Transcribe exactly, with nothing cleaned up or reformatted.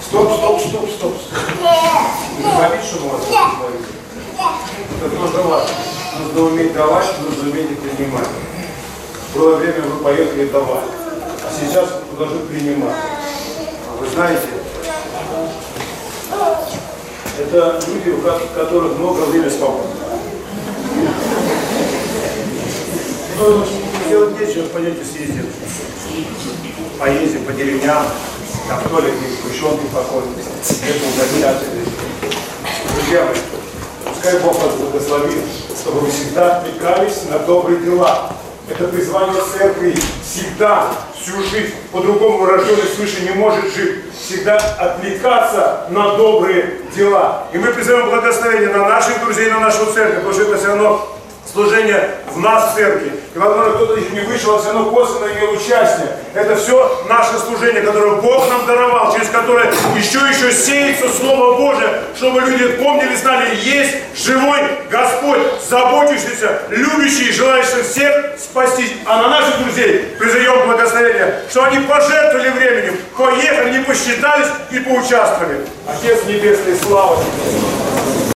Стоп, стоп, стоп, стоп, стоп. Не говорить, что мы вас говорим. Это тоже важно. Нужно уметь давать, нужно уметь и принимать. Было время, вы поехали давать. А сейчас вы должны принимать. Вы знаете, это люди, у которых много времени свободно. Ну, делать нечего, пойдете съездим. Поездим по деревням, там в туалет сгущенки походим, это угощатели. Друзья мои, пускай Бог вас благословит, чтобы вы всегда отвлекались на добрые дела. Это призвание церкви всегда, всю жизнь, по-другому рожденный свыше не может жить. Всегда отвлекаться на добрые дела. И мы призываем благословение на наших друзей, на нашу церковь, потому что это все равно служение в нас в церкви. И, возможно, кто-то из них не вышел, а все равно косвенно имел участие. Это все наше служение, которое Бог нам даровал, через которое еще еще сеется Слово Божие, чтобы люди помнили, знали, есть живой Господь, заботящийся, любящий, желающий всех спастись. А на наших друзей призовем благословение, что они пожертвовали временем, поехали, не посчитались и поучаствовали. Отец Небесный, слава Тебе!